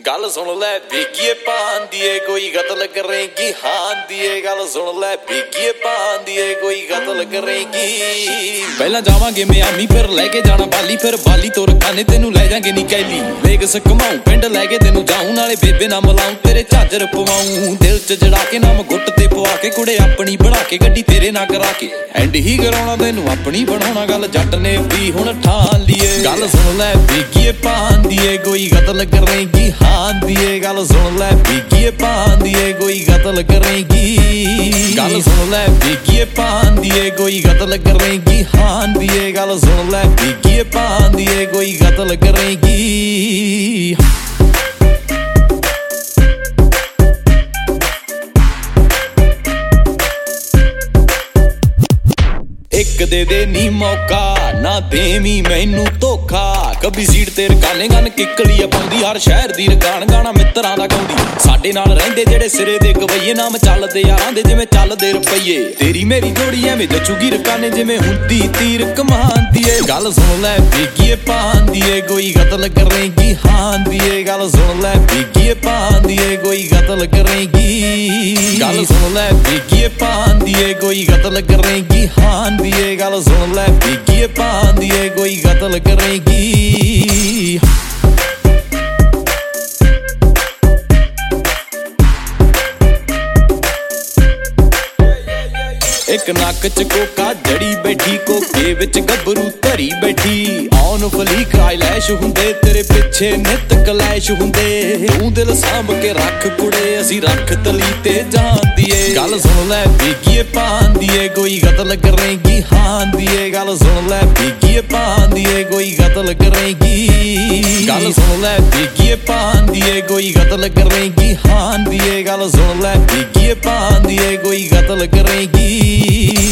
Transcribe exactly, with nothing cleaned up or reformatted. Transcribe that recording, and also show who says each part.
Speaker 1: गल सुन लै बिगिए पांदिए कोई कतल करेगी हांदिए गल सुन लै बिगिए पांदिए कोई कतल करेगी पहला जावांगे मियामी फिर लेके जाना बाली फिर बाली तो रखाने तेनू ले जांगे नी कैली वेगस घुमाऊं पिंड लेके तेनू जाऊं नाले बेबे ना मिलाऊं तेरे झांजर पवाऊं दिल च जड़ा के नाम गुट ते पवा के कुड़े अपनी बना के गड्डी तेरे ना करा के एंड ही कराउणा तेनू अपनी बनाउणा गल जट ने भी हुण ठान लीए गल सुन लै बिगिए पांदिए कोई कतल करेगी हांदिए गल सुन लै बिगिए पांदिए कोई कतल करेगी गल सुन लै बिगिए पांदिए कोई कतल करेगी हांदिए गल सुन लै बिगिए पांदिए कोई कतल करेगी एक दे दे नी मौका ना देवी मैनू धोखा कभी सीट ते रकाने गन किकली पाउंदी हर शहर दी रकान गाना मित्रां दा गाउंदी साडे नाल रहिंदे जेड़े सिरे दे गवैये नाम चलदे यारां दे जिवें चलदे रुपईए तेरी मेरी जोड़ी एवें दचूगी रकाने जिवें हुंदी तीर कमांदी ए गल सुन लै बिगिए पांदिए कोई कतल करेगी हांदिए गल सुन लै बिगिए पांदिए कोई कतल करेगी गल सुन लै बिगिए पांदिए कोई कतल करेगी हांदिए गल सुन लै बिगिए पांदिए कोई कतल करेगी एक नक च कोका जड़ी बैठी कोके विच गबरू धरी बैठी ऑन फलीक आईलैश हुंदे तेरे पिछे नित कलैश हुंदे तू दिल सांभ के रख कुड़े असी रख तली ते जांदिए गल सुन लै बिगिए पांदिए कोई कतल करेगी हांदिए गल सुन लै बिगिए पांदिए कोई कतल करेगी गल सुन लै बिगिए पांदिए कोई कतल करेगी हांदिए गल सुन लै बिगिए पांदिए कोई कतल करेगी